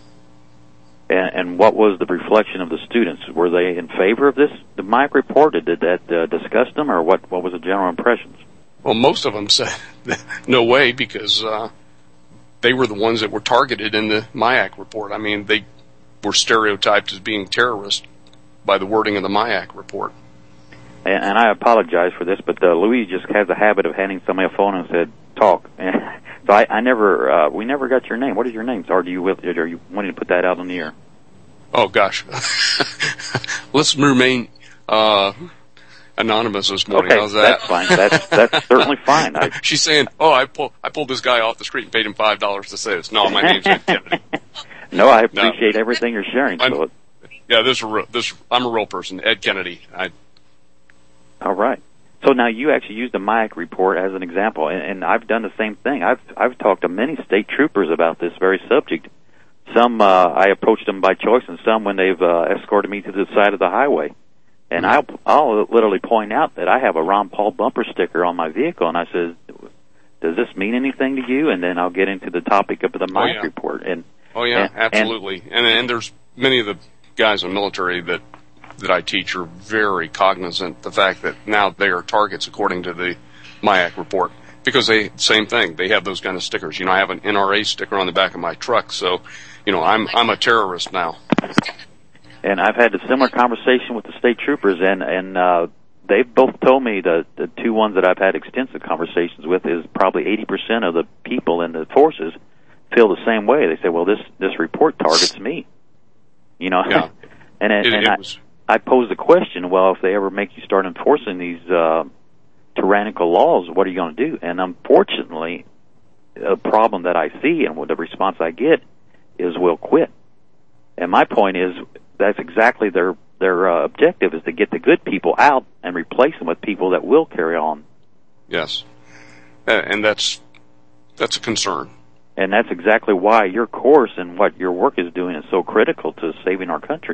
And, and what was the reflection of the students? Were they in favor of this, the MIAC report? Did that uh, disgust them, or what, what was the general impressions? Well, most of them said no way, because uh, they were the ones that were targeted in the MIAC report. I mean, they were stereotyped as being terrorists by the wording of the MIAC report. And, and I apologize for this, but uh, Louise just has a habit of handing somebody a phone and said, talk. So I, I never, uh, we never got your name. What is your name? Or do you, are you wanting to put that out on the air? Oh, gosh. Let's remain uh, anonymous this morning. Okay, how's that? That's fine. That's, that's certainly fine. I, She's saying, oh, I, pull, I pulled this guy off the street and paid him five dollars to say this. No, my name's Ed Kennedy. No, I appreciate no. everything you're sharing. So it, yeah, this is a real, this, I'm a real person, Ed Kennedy. I, all right. So now you actually used the MIAC report as an example, and, and I've done the same thing. I've I've talked to many state troopers about this very subject. Some uh, I approached them by choice, and some when they've uh, escorted me to the side of the highway. And I'll I'll literally point out that I have a Ron Paul bumper sticker on my vehicle, and I says, "Does this mean anything to you?" And then I'll get into the topic of the MIAC oh, yeah. report. And oh yeah, and, absolutely. And, and and there's many of the guys in the military that. that I teach are very cognizant of the fact that now they are targets according to the MIAC report, because they same thing, they have those kind of stickers. You know, I have an N R A sticker on the back of my truck, so you know I'm I'm a terrorist now. And I've had a similar conversation with the state troopers, and and uh, they've both told me the the two ones that I've had extensive conversations with is probably eighty percent of the people in the forces feel the same way. They say, well, this this report targets me. You know, yeah. and and, it, and it I. was. I pose the question, well, if they ever make you start enforcing these uh, tyrannical laws, what are you going to do? And unfortunately, a problem that I see and the response I get is we'll quit. And my point is that's exactly their their uh, objective, is to get the good people out and replace them with people that will carry on. Yes, and that's that's a concern. And that's exactly why your course and what your work is doing is so critical to saving our country.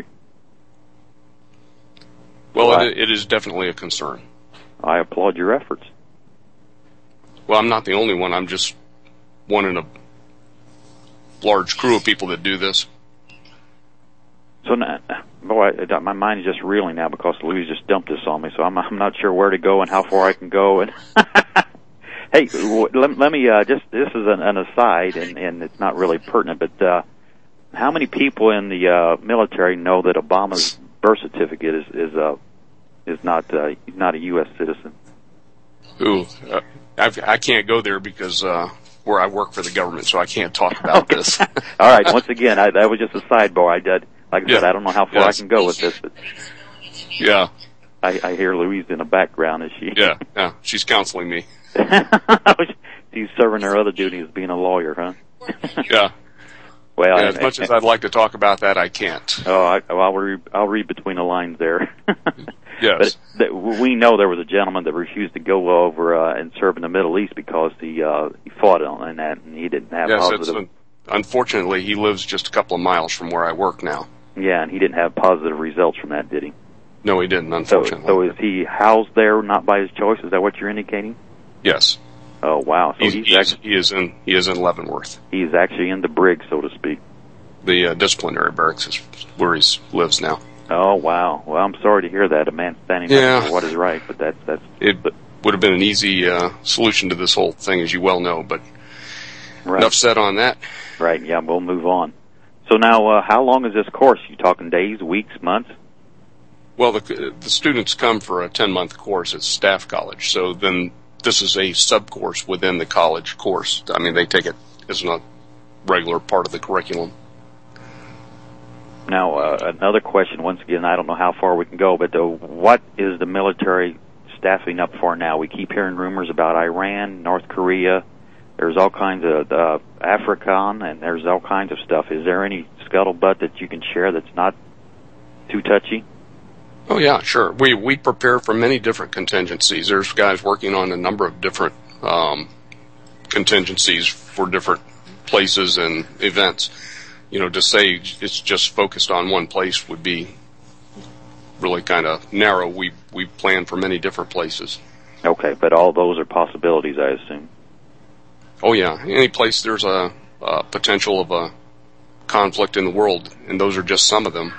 Well, well it, it is definitely a concern. I applaud your efforts. Well, I'm not the only one. I'm just one in a large crew of people that do this. So, now, boy, my mind is just reeling now because Louise just dumped this on me, so I'm, I'm not sure where to go and how far I can go. And hey, let, let me uh, just, this is an, an aside, and, and it's not really pertinent, but uh, how many people in the uh, military know that Obama's birth certificate is is uh, is not uh, not a U S citizen? Ooh, uh, I've, I can't go there because uh, where I work for the government, so I can't talk about okay. this. All right. Once again, I, that was just a sidebar. I did, like I yeah. said, I don't know how far yes. I can go with this, but yeah, I, I hear Louise in the background. Is she? Yeah, yeah, she's counseling me. She's serving her other duty as being a lawyer, huh? yeah. Well, yeah, as much as I'd like to talk about that, I can't. Oh, I, I'll read. I'll read between the lines there. Yes. But th- we know there was a gentleman that refused to go over uh, and serve in the Middle East because he uh, he fought on that and he didn't have yes, positive. It's, unfortunately, he lives just a couple of miles from where I work now. Yeah, and he didn't have positive results from that, did he? No, he didn't. Unfortunately. So, so is he housed there not by his choice? Is that what you're indicating? Yes. Oh wow! So he's, he's, he's actually, he is in he is in Leavenworth. He's actually in the brig, so to speak. The uh, disciplinary barracks is where he lives now. Oh wow! Well, I'm sorry to hear that. A man standing yeah. up for what is right, but that's that's. It would have been an easy uh, solution to this whole thing, as you well know. But right. Enough said on that. Right. Yeah, we'll move on. So now, uh, how long is this course? You talking days, weeks, months? Well, the the students come for a ten month course at Staff College, so then this is a sub course within the college course. I mean, they take it as a regular part of the curriculum. Now, uh, another question, once again, I don't know how far we can go, but uh, what is the military staffing up for now? We keep hearing rumors about Iran, North Korea. There's all kinds of uh, African, and there's all kinds of stuff. Is there any scuttlebutt that you can share that's not too touchy? Oh, yeah, sure. We we prepare for many different contingencies. There's guys working on a number of different um, contingencies for different places and events. You know, to say it's just focused on one place would be really kind of narrow. We we plan for many different places. Okay, but all those are possibilities, I assume. Oh, yeah. Any place there's a, a potential of a conflict in the world, and those are just some of them.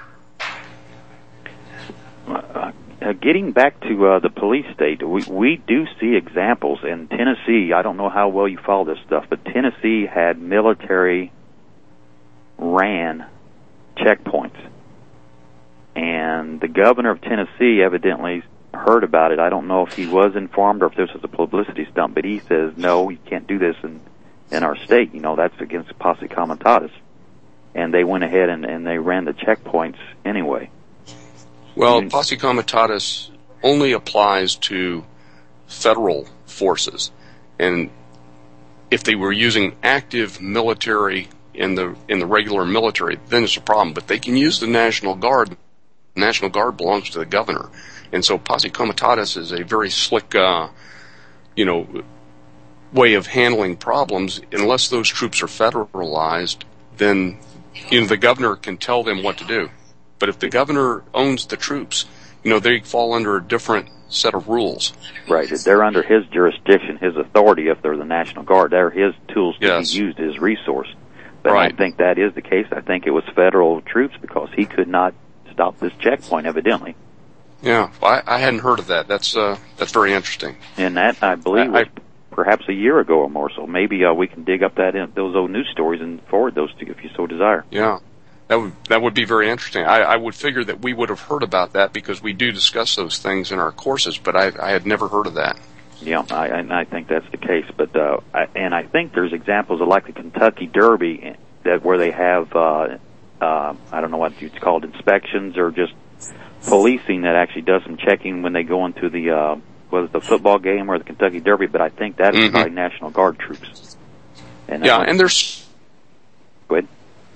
Uh, uh, getting back to uh, the police state, we, we do see examples in Tennessee. I don't know how well you follow this stuff, but Tennessee had military ran checkpoints. And the governor of Tennessee evidently heard about it. I don't know if he was informed or if this was a publicity stunt, but he says, no, you can't do this in, in our state. You know, that's against posse comitatus. And they went ahead and, and they ran the checkpoints anyway. Well, posse comitatus only applies to federal forces. And if they were using active military in the in the regular military, then it's a problem. But they can use the National Guard. The National Guard belongs to the governor. And so posse comitatus is a very slick, uh, you know, way of handling problems. Unless those troops are federalized, then, you know, the governor can tell them what to do. But if the governor owns the troops, you know, they fall under a different set of rules. Right. They're under his jurisdiction, his authority. If they're the National Guard, they're his tools to yes. be used as resource. But right. I think that is the case. I think it was federal troops because he could not stop this checkpoint, evidently. Yeah, I, I hadn't heard of that. That's uh, that's very interesting. And that, I believe, I, was perhaps a year ago or more. So maybe uh, we can dig up that in, those old news stories and forward those to you if you so desire. Yeah, that would that would be very interesting. I, I would figure that we would have heard about that because we do discuss those things in our courses, but I, I had never heard of that. Yeah, I, and I think that's the case. But uh, I, and I think there's examples of like the Kentucky Derby that where they have uh, uh, I don't know what it's called, inspections or just policing that actually does some checking when they go into the uh, whether it's the football game or the Kentucky Derby. But I think that is mm-hmm. by National Guard troops. And yeah, uh, and there's. Go ahead.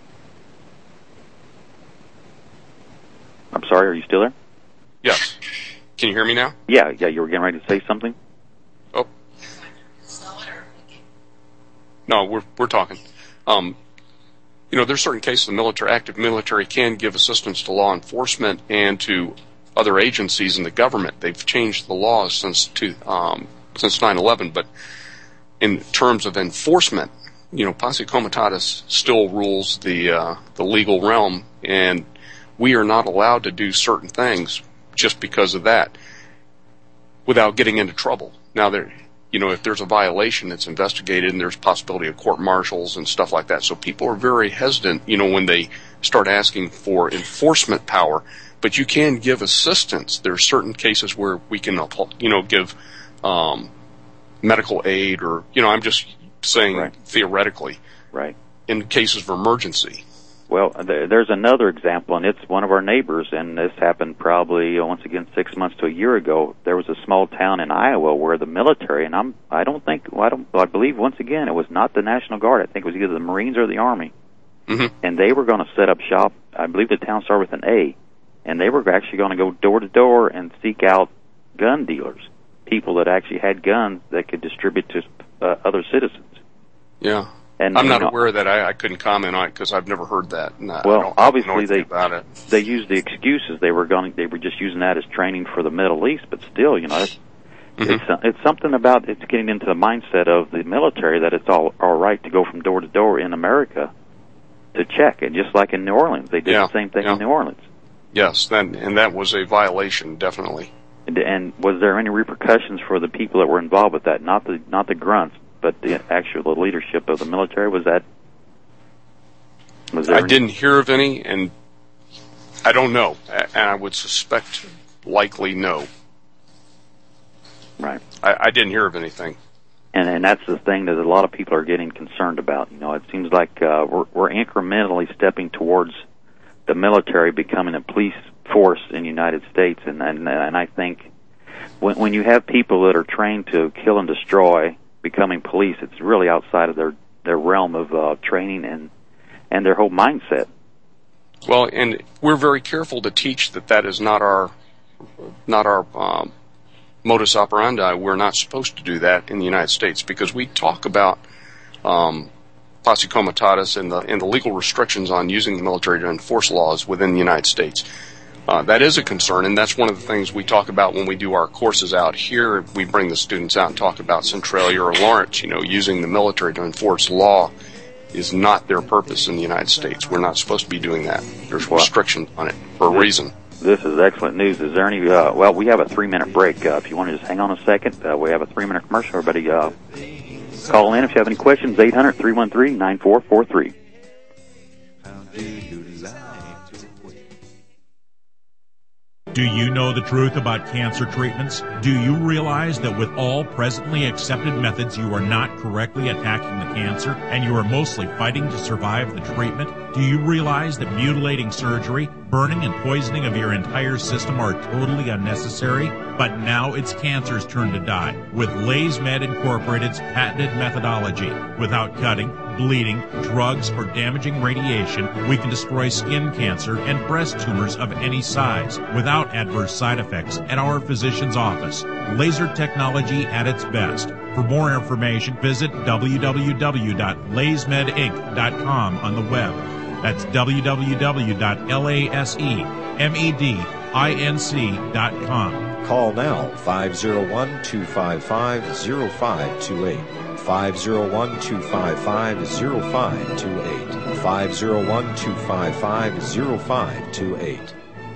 I'm sorry. Are you still there? Yes. Can you hear me now? Yeah, yeah. You were getting ready to say something. Oh. No, we're we're talking. Um, you know, there's certain cases the military, active military, can give assistance to law enforcement and to other agencies in the government. They've changed the laws since two, um, since nine eleven, but in terms of enforcement, you know, posse comitatus still rules the uh, the legal realm, and we are not allowed to do certain things just because of that, without getting into trouble. Now, there, you know, if there's a violation, it's investigated, and there's possibility of court-martials and stuff like that. So people are very hesitant, you know, when they start asking for enforcement power. But you can give assistance. There are certain cases where we can, you know, give um, medical aid, or, you know, I'm just saying right. theoretically, right, in cases of emergency. Well, there's another example, and it's one of our neighbors, and this happened probably, once again, six months to a year ago. There was a small town in Iowa where the military, and I'm, I don't think, well, I don't, I believe, once again, it was not the National Guard. I think it was either the Marines or the Army. Mm-hmm. And they were going to set up shop. I believe the town started with an A, and they were actually going to go door to door and seek out gun dealers, people that actually had guns that could distribute to uh, other citizens. Yeah. And, I'm not you know, aware of that. I, I couldn't comment on it because I've never heard that. No, well, I don't obviously know they about it. they used the excuses they were going. They were just using that as training for the Middle East. But still, you know, it's mm-hmm. it's, it's something about it's getting into the mindset of the military that it's all all right to go from door to door in America to check. And just like in New Orleans, they did yeah, the same thing yeah. in New Orleans. Yes, that, and that was a violation, definitely. And, and was there any repercussions for the people that were involved with that? Not the not the grunts, but the actual leadership of the military. Was that? Was there I any? didn't hear of any, and I don't know, and I would suspect likely no. Right. I, I didn't hear of anything. And and that's the thing that a lot of people are getting concerned about. You know, it seems like uh, we're we're incrementally stepping towards the military becoming a police force in the United States, and and, and I think when, when you have people that are trained to kill and destroy becoming police, it's really outside of their, their realm of uh, training and, and their whole mindset. Well, and we're very careful to teach that that is not our not our um, modus operandi. We're not supposed to do that in the United States because we talk about um, posse comitatus and the and the legal restrictions on using the military to enforce laws within the United States. Uh, that is a concern, and that's one of the things we talk about when we do our courses out here. We bring the students out and talk about Centralia or Lawrence. You know, using the military to enforce law is not their purpose in the United States. We're not supposed to be doing that. There's restrictions on it for a reason. This is excellent news. Is there any, uh, well, we have a three-minute break. Uh, if you want to just hang on a second, uh, we have a three-minute commercial. Everybody uh, call in if you have any questions, eight hundred, three one three, nine four four three. Do you know the truth about cancer treatments? Do you realize that with all presently accepted methods, you are not correctly attacking the cancer and you are mostly fighting to survive the treatment? Do you realize that mutilating surgery, burning and poisoning of your entire system are totally unnecessary? But now it's cancer's turn to die with LaysMed Incorporated's patented methodology. Without cutting, bleeding, drugs, or damaging radiation, we can destroy skin cancer and breast tumors of any size without adverse side effects at our physician's office. Laser technology at its best. For more information, visit w w w dot lays med inc dot com on the web. That's w w w dot laysmed inc dot com. Call now, five oh one, two five five, oh five two eight. five oh one, two five five, oh five two eight. five oh one, two five five, oh five two eight.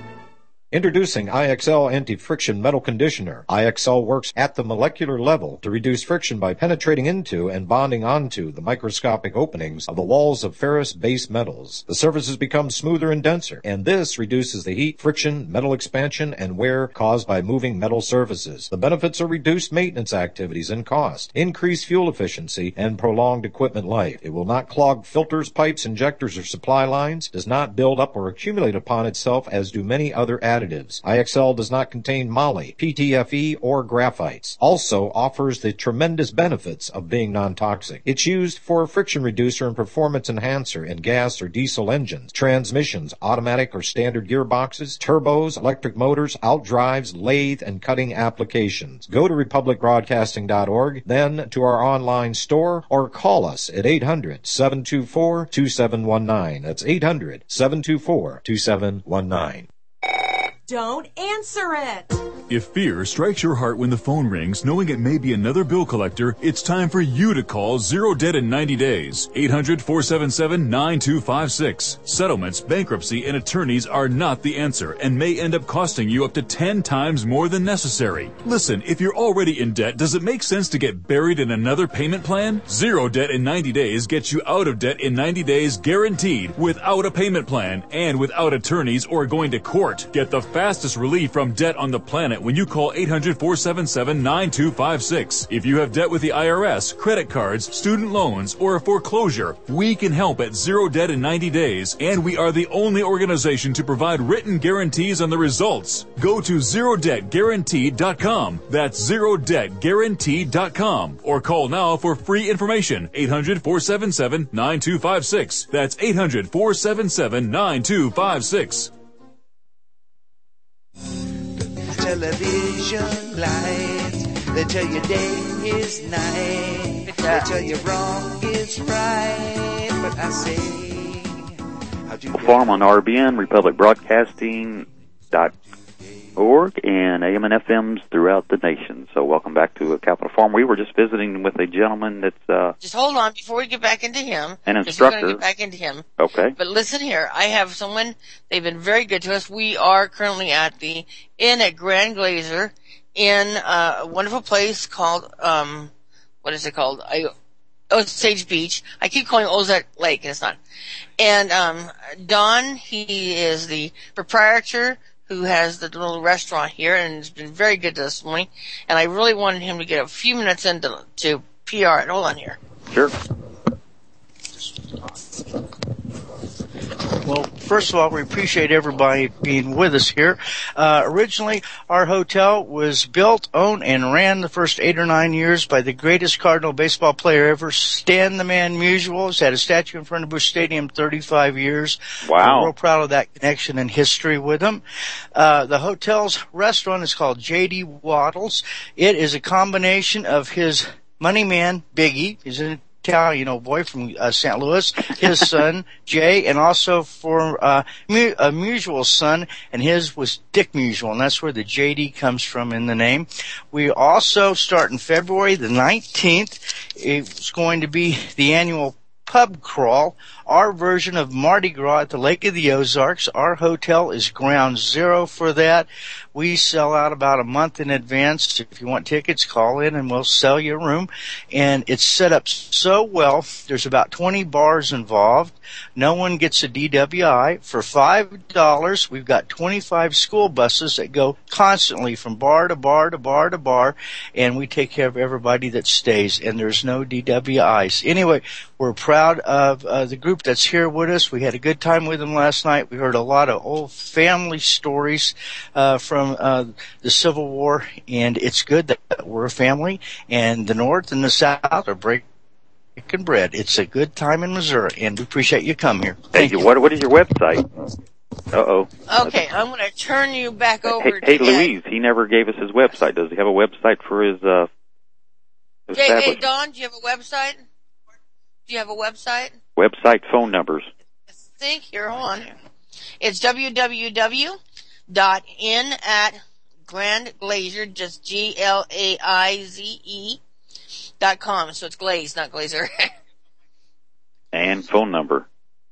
Introducing I X L Anti-Friction Metal Conditioner. I X L works at the molecular level to reduce friction by penetrating into and bonding onto the microscopic openings of the walls of ferrous-based metals. The surfaces become smoother and denser, and this reduces the heat, friction, metal expansion, and wear caused by moving metal surfaces. The benefits are reduced maintenance activities and cost, increased fuel efficiency, and prolonged equipment life. It will not clog filters, pipes, injectors, or supply lines, does not build up or accumulate upon itself as do many other additives. I X L does not contain moly, P T F E, or graphites. Also offers the tremendous benefits of being non-toxic. It's used for a friction reducer and performance enhancer in gas or diesel engines, transmissions, automatic or standard gearboxes, turbos, electric motors, outdrives, lathe, and cutting applications. Go to republic broadcasting dot org, then to our online store, or call us at eight hundred, seven two four, two seven one nine. That's eight hundred, seven two four, two seven one nine. Don't answer it. If fear strikes your heart when the phone rings, knowing it may be another bill collector, it's time for you to call Zero Debt in ninety days. eight hundred, four seven seven, nine two five six. Settlements, bankruptcy, and attorneys are not the answer and may end up costing you up to ten times more than necessary. Listen, if you're already in debt, does it make sense to get buried in another payment plan? Zero Debt in ninety days gets you out of debt in ninety days guaranteed without a payment plan and without attorneys or going to court. Get the fastest relief from debt on the planet when you call eight hundred, four seven seven, nine two five six. If you have debt with the I R S, credit cards, student loans, or a foreclosure, we can help at Zero Debt in ninety days, and we are the only organization to provide written guarantees on the results. Go to zero debt guaranteed dot com. That's zero debt guaranteed dot com. Or call now for free information. eight hundred, four seven seven, nine two five six. That's eight hundred, four seven seven, nine two five six. Television lights, they tell you day is night, they tell you wrong is right, but I say, how'd you Farm on R B N, republic broadcasting dot org, and A M and F Ms throughout the nation. So welcome back to a Capital Farm. We were just visiting with a gentleman that's uh just hold on before we get back into him. An instructor. We're going to get back into him. Okay. But listen here, I have someone. They've been very good to us. We are currently at the Inn at Grand Glacier in uh, a wonderful place called um what is it called? I Osage Beach. I keep calling it Ozark Lake, and it's not. And um Don, he is the proprietor who has the little restaurant here and has been very good to us this morning. And I really wanted him to get a few minutes into to P R it. Hold on here. Sure. Well, first of all, we appreciate everybody being with us here. Uh, originally, our hotel was built, owned, and ran the first eight or nine years by the greatest Cardinal baseball player ever, Stan the Man Musial. He's had a statue in front of Busch Stadium thirty-five years. Wow. We're real proud of that connection and history with him. Uh, the hotel's restaurant is called J D Waddles. It is a combination of his money man, Biggie. He's an Italian old boy from uh, Saint Louis, his son Jay, and also for uh, Mu- a Musial son, and his was Dick Musial, and that's where the J D comes from in the name. We also start in February the nineteenth. It's going to be the annual pub crawl, our version of Mardi Gras at the Lake of the Ozarks. Our hotel is ground zero for that. We sell out about a month in advance. If you want tickets, call in and we'll sell you a room. And it's set up so well. There's about twenty bars involved. No one gets a D W I. For five dollars, we've got twenty-five school buses that go constantly from bar to bar to bar to bar, and we take care of everybody that stays, and there's no D W Is. Anyway, we're proud of uh, the group that's here with us. We had a good time with them last night. We heard a lot of old family stories uh, from uh, the Civil War, and it's good that we're a family, and the North and the South are breaking bread. It's a good time in Missouri, and we appreciate you coming here. Thank, Thank you. What, what is your website? Uh-oh. Okay, I'm going to turn you back over Hey, to hey Ed. Louise, he never gave us his website. Does he have a website for his, uh, Hey, hey, establishment? Don, do you have a website? Do you have a website? Website, phone numbers. Think here, hold on here. It's www dot in at Grand Glazier, just G L A I Z E dot com. So it's Glaze, not Glazer. And phone number.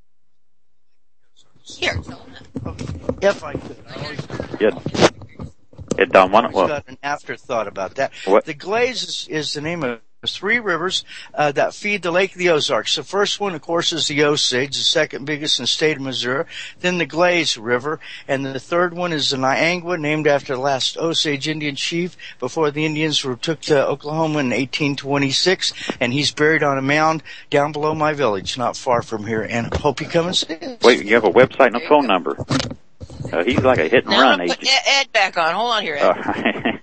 Here. If I could. I always Yeah. Yeah, Don, why don't, always well, got an afterthought about that. What? The Glaze is, is the name of three rivers uh, that feed the Lake of the Ozarks. The first one, of course, is the Osage, the second biggest in the state of Missouri. Then the Glaze River, and the third one is the Niangua, named after the last Osage Indian chief before the Indians were took to Oklahoma in eighteen twenty-six. And he's buried on a mound down below my village, not far from here. And hope you come and see us. wait, you have a website and a phone number. Uh, he's like a hit and Now run I'm going to agent. put Ed back on. Hold on here, Ed. All right.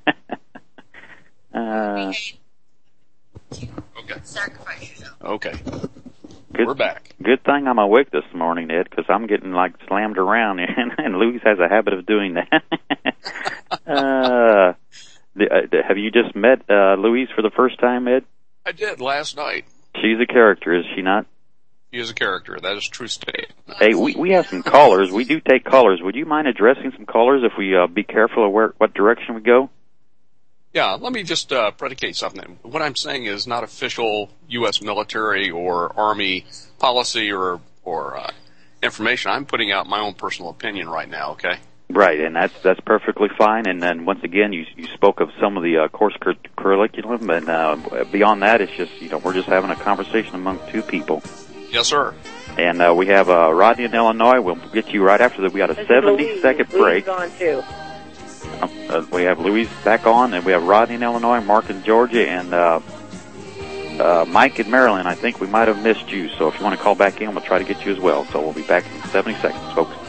uh, Okay. Sacrifice yourself. Okay. good, We're back. Good thing I'm awake this morning, Ed, because I'm getting like slammed around, and, and Louise has a habit of doing that. uh, the, uh, have you just met uh, Louise for the first time, Ed? I did last night. She's a character, is she not? He is a character. That is true statement. Hey, we we have some callers. We do take callers. Would you mind addressing some callers if we uh, be careful of where what direction we go? Yeah, let me just uh, predicate something. What I'm saying is not official U S military or Army policy or or uh, information. I'm putting out my own personal opinion right now. Okay. Right, and that's that's perfectly fine. And then once again, you you spoke of some of the uh, course cur- curriculum, and uh, beyond that, it's just you know we're just having a conversation among two people. Yes, sir. And uh, we have uh, Rodney in Illinois. We'll get you right after that. We got a seventy-second break. Louise gone too. Uh, uh, we have Louise back on, and we have Rodney in Illinois, Mark in Georgia, and uh, uh, Mike in Maryland. I think we might have missed you, so if you want to call back in, we'll try to get you as well. So we'll be back in seventy seconds, folks.